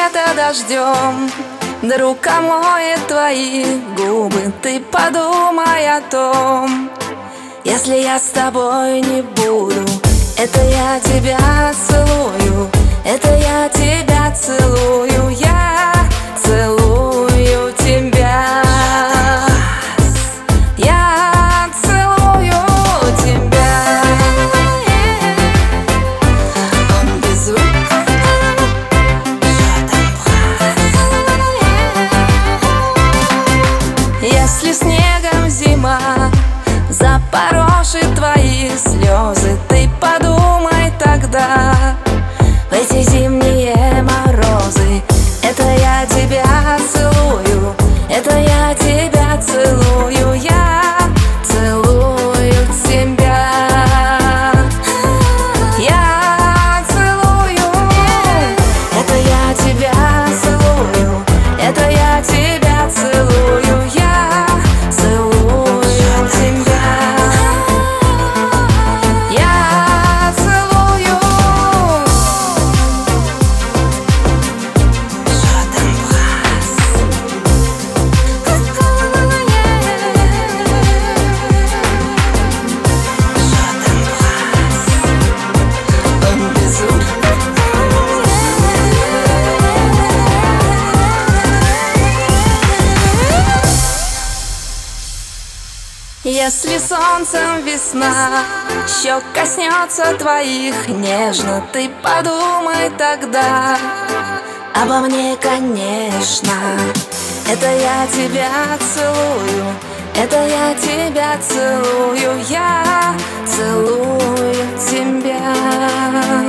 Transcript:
лето дождем друг омоет твои губы. Ты подумай о том, если я с тобой не буду. Это я тебя целую, это я тебя целую, я целую тебя. Я целую тебя. Если снегом зима запорошит твои слезы, ты подумай тогда в эти зимние морозы. Это я тебя целую, это я тебя целую, я целую тебя. Я целую, это я тебя целую, это я тебя целую, я целую тебя. Я целую. Если солнцем весна щек коснется твоих нежно, ты подумай тогда обо мне, конечно. Это я тебя целую, это я тебя целую, я целую тебя.